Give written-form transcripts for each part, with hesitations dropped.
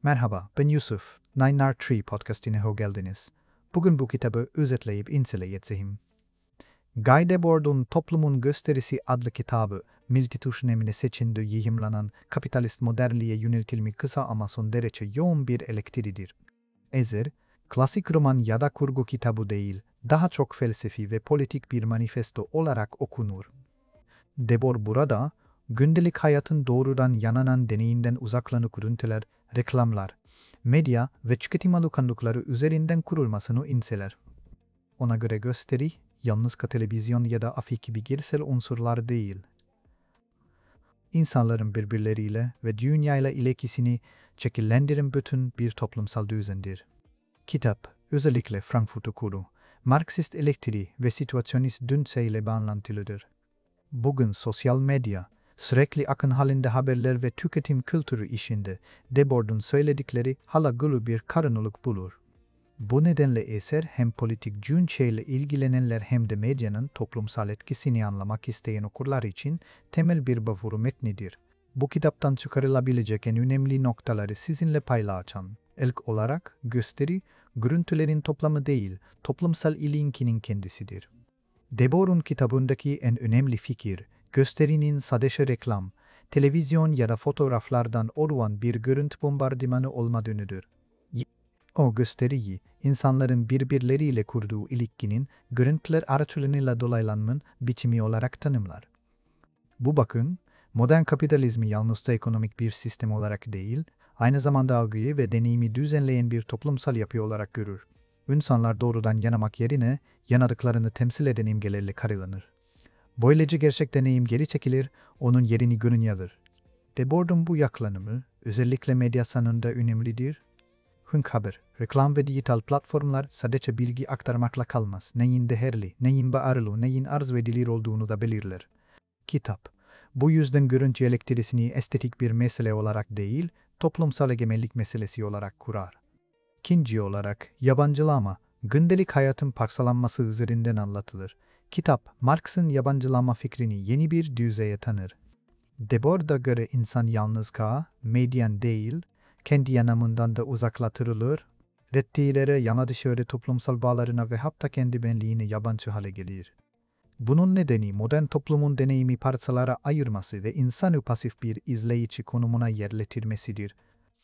Merhaba, ben Yusuf. Nine Tree podcastine hoş geldiniz. Bugün bu kitabı özetleyip inceleyeceğim. Guy Debord'un Toplumun Gösterisi adlı kitabı, multitudinli seçinde yayımlanan kapitalist modernliğe yöneltilmiş kısa ama son derece yoğun bir elektriğidir. Ezer, klasik roman ya da kurgu kitabı değil, daha çok felsefi ve politik bir manifesto olarak okunur. Debord burada, gündelik hayatın doğrudan yananan deneyinden uzaklanık görüntüler, reklamlar, medya ve tüketim alışkanlıkları üzerinden kurulmasını inceler. Ona göre gösteri, yalnız televizyon ya da afik gibi görsel unsurlar değil. İnsanların birbirleriyle ve dünyayla ilişkisini şekillendiren bütün bir toplumsal düzendir. Kitap, özellikle Frankfurt Okulu, Marksist elektriği ve situasyonist dünseyle bağlantılıdır. Bugün sosyal medya, sürekli akın halinde haberler ve tüketim kültürü içinde Debord'un söyledikleri hala gülü bir karınılık bulur. Bu nedenle eser hem politik cünceyle ilgilenenler hem de medyanın toplumsal etkisini anlamak isteyen okurlar için temel bir bavuru metnidir. Bu kitaptan çıkarılabilecek en önemli noktaları sizinle paylaşacağım. İlk olarak gösteri, görüntülerin toplamı değil, toplumsal ilişkinin kendisidir. Debord'un kitabındaki en önemli fikir, gösterinin sadece reklam, televizyon ya da fotoğraflardan oluşan bir görüntü bombardımanı olmadığıdır. O gösteriyi, insanların birbirleriyle kurduğu ilişkinin görüntüler aracılığıyla dolaylanmanın biçimi olarak tanımlar. Bu bakın, modern kapitalizmi yalnızca ekonomik bir sistem olarak değil, aynı zamanda algıyı ve deneyimi düzenleyen bir toplumsal yapı olarak görür. İnsanlar doğrudan yanamak yerine yanadıklarını temsil eden imgelerle karşılanır. Böylece gerçek deneyim geri çekilir, onun yerini görün alır. Debord'un bu yaklaşımı özellikle medya sanında önemlidir. Çünkü haber, reklam ve dijital platformlar sadece bilgi aktarmakla kalmaz. Neyin değerli, neyin bağırlı, neyin arzu edilir olduğunu da belirler. Kitap, bu yüzden görüntü elektrisini estetik bir mesele olarak değil, toplumsal egemenlik meselesi olarak kurar. İkinci olarak, yabancılama, gündelik hayatın parçalanması üzerinden anlatılır. Kitap, Marx'ın yabancılama fikrini yeni bir düzeye tanır. Debord'a göre insan yalnızca, medyan değil, kendi yanamından da uzaklatırılır, reddilere, yana dışarı toplumsal bağlarına ve hatta kendi benliğine yabancı hale gelir. Bunun nedeni modern toplumun deneyimi parçalara ayırması ve insanı pasif bir izleyici konumuna yerleştirmesidir.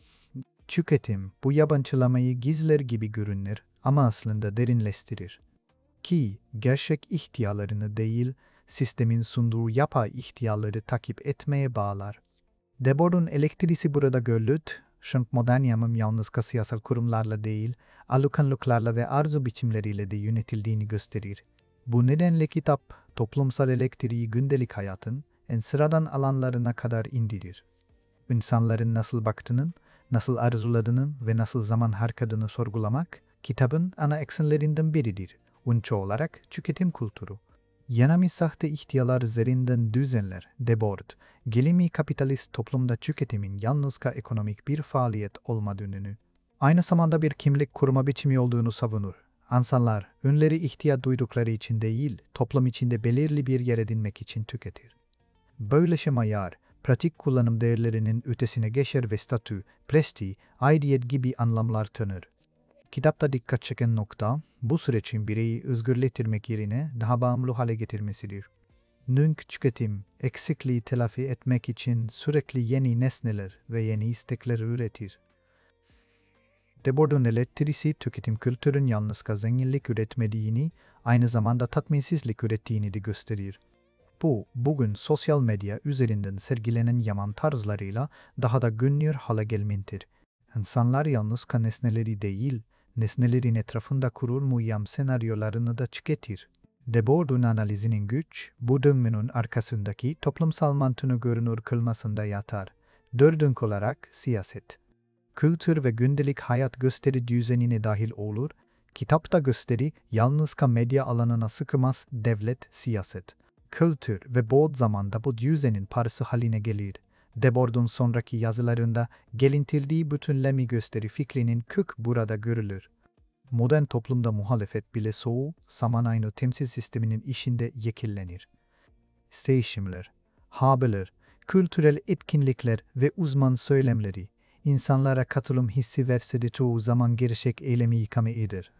Tüketim, bu yabancılamayı gizler gibi görünür ama aslında derinleştirir. Ki, gerçek ihtiyalarını değil, sistemin sunduğu yapay ihtiyaları takip etmeye bağlar. Debord'un elektrisi burada görülür, çünkü modern yaşam yalnızca siyasal kurumlarla değil, alışkanlıklarla ve arzu biçimleriyle de yönetildiğini gösterir. Bu nedenle kitap, toplumsal elektriği gündelik hayatın en sıradan alanlarına kadar indirir. İnsanların nasıl baktığının, nasıl arzuladığının ve nasıl zaman harcadığını sorgulamak, kitabın ana eksenlerinden biridir. Unço olarak tüketim kültürü. Yanami sahte ihtiyalar üzerinden düzenler, Debord, gelimi kapitalist toplumda tüketimin yalnızca ekonomik bir faaliyet olmadığını, aynı zamanda bir kimlik kurma biçimi olduğunu savunur. İnsanlar, ünleri ihtiyaç duydukları için değil, toplum içinde belirli bir yer edinmek için tüketir. Böylece mayar, pratik kullanım değerlerinin ötesine geçer ve statü, presti, aidiyet gibi anlamlar tanır. Kitapta dikkat çeken nokta, bu sürecin bireyi özgürleştirmek yerine daha bağımlı hale getirmesidir. Çünkü tüketim, eksikliği telafi etmek için sürekli yeni nesneler ve yeni istekler üretir. Debord'un elektrisi tüketim kültürün yalnızca zenginlik üretmediğini, aynı zamanda tatminsizlik ürettiğini de gösterir. Bu, bugün sosyal medya üzerinden sergilenen yaman tarzlarıyla daha da günlük hale gelmektedir. İnsanlar yalnızca nesneleri değil, nesnelerin etrafında kurulmuş senaryolarını da tüketir. Debord'un analizinin güç, bu dönmenin arkasındaki toplumsal mantığını görünür kılmasında yatar. Dördüncü olarak siyaset. Kültür ve gündelik hayat gösteri düzenine dahil olur, kitapta gösteri yalnızca medya alanına sıkılmaz devlet, siyaset. Kültür ve boğut zamanda bu düzenin parçası haline gelir. Debord'un sonraki yazılarında gelintirdiği bütünleme gösteri fikrinin kök burada görülür. Modern toplumda muhalefet bile soğuk, zaman aynı temsil sisteminin işinde yekillenir. Seçimler, haberler, kültürel etkinlikler ve uzman söylemleri, insanlara katılım hissi verse de çoğu zaman gerçek eylemi yıkamayıdır.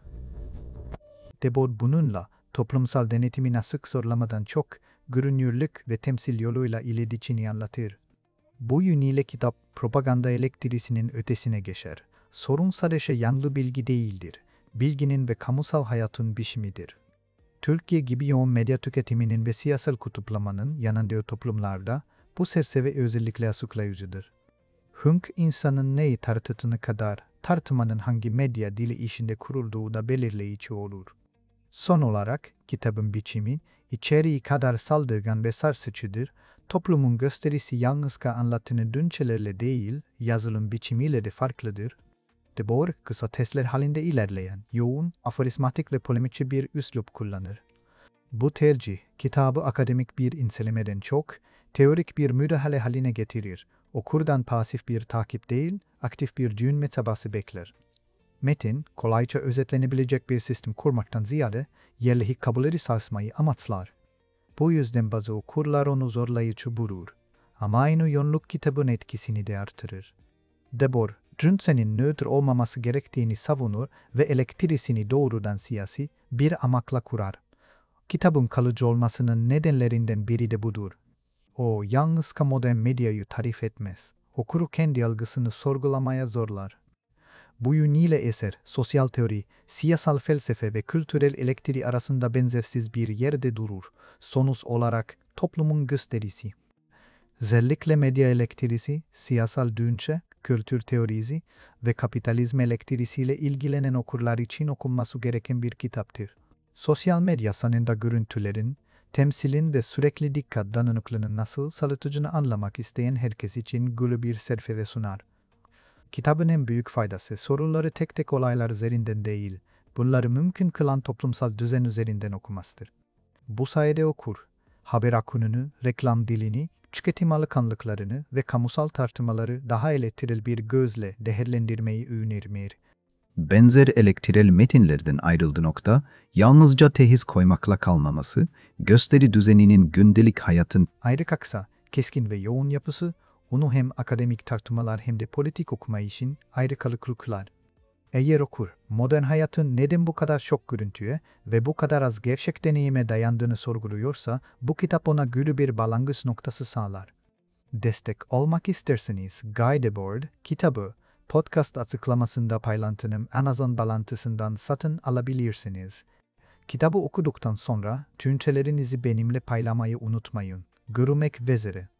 Debord bununla toplumsal denetimi nasıl zorlamadan çok görünürlük ve temsil yoluyla iletişimini anlatır. Bu yönüyle kitap propaganda elektrisinin ötesine geçer. Sorun sadece yanlı bilgi değildir. Bilginin ve kamusal hayatın biçimidir. Türkiye gibi yoğun medya tüketiminin ve siyasal kutuplamanın yanındağı toplumlarda bu çerçeve özellikle açıklayıcıdır. Hünk insanın neyi tartıtını kadar tartışmanın hangi medya dili içinde kurulduğu da belirleyici olur. Son olarak kitabın biçimi, içeriği kadar saldırgan ve sarsıcıdır. Toplumun gösterisi yalnızca anlatılan düşüncelerle değil, yazılım biçimiyle de farklıdır. Debord, kısa testler halinde ilerleyen, yoğun, aforizmatik ve polemikçi bir üslup kullanır. Bu tercih, kitabı akademik bir incelemeden çok, teorik bir müdahale haline getirir. Okurdan pasif bir takip değil, aktif bir düşünme çabası bekler. Metin, kolayca özetlenebilecek bir sistem kurmaktan ziyade, yerli kabulleri sarsmayı amaçlar. Bu yüzden bazı okurlar onu zorlayıcı bulur. Ama aynı yoğunluk kitabın etkisini de artırır. Debord, düşüncenin nötr olmaması gerektiğini savunur ve elektrisini doğrudan siyasi bir amaçla kurar. Kitabın kalıcı olmasının nedenlerinden biri de budur. O yalnızca modern medyayı tarif etmez. Okuru kendi algısını sorgulamaya zorlar. Bu yönüyle eser, sosyal teori, siyasal felsefe ve kültürel elektriği arasında benzersiz bir yerde durur. Sonuç olarak toplumun gösterisi. Özellikle medya elektriği, siyasal düşünce, kültür teorisi ve kapitalizm elektriğiyle ilgilenen okurlar için okunması gereken bir kitaptır. Sosyal medya sanında görüntülerin, temsilin ve sürekli dikkat dağınıklığının nasıl salıtıcını anlamak isteyen herkes için gülü bir serfeve sunar. Kitabın en büyük faydası soruları tek tek olaylar üzerinden değil, bunları mümkün kılan toplumsal düzen üzerinden okumasıdır. Bu sayede okur, haber akınını, reklam dilini, tüketim alışkanlıklarını ve kamusal tartışmaları daha eleştirel bir gözle değerlendirmeyi öğrenir. Benzer elektrel metinlerden ayrıldığı nokta, yalnızca tehiz koymakla kalmaması, gösteri düzeninin gündelik hayatın Ayrıca keskin ve yoğun yapısı, onu hem akademik tartışmalar hem de politik okuma için ayrıcalıklı kılar. Eğer okur, modern hayatın neden bu kadar çok görüntüye ve bu kadar az gerçek deneyime dayandığını sorguluyorsa, bu kitap ona gülü bir başlangıç noktası sağlar. Destek olmak isterseniz Guy Debord kitabı, podcast açıklamasında paylaştığım Amazon bağlantısından satın alabilirsiniz. Kitabı okuduktan sonra düşüncelerinizi benimle paylaşmayı unutmayın. Görüşmek üzere.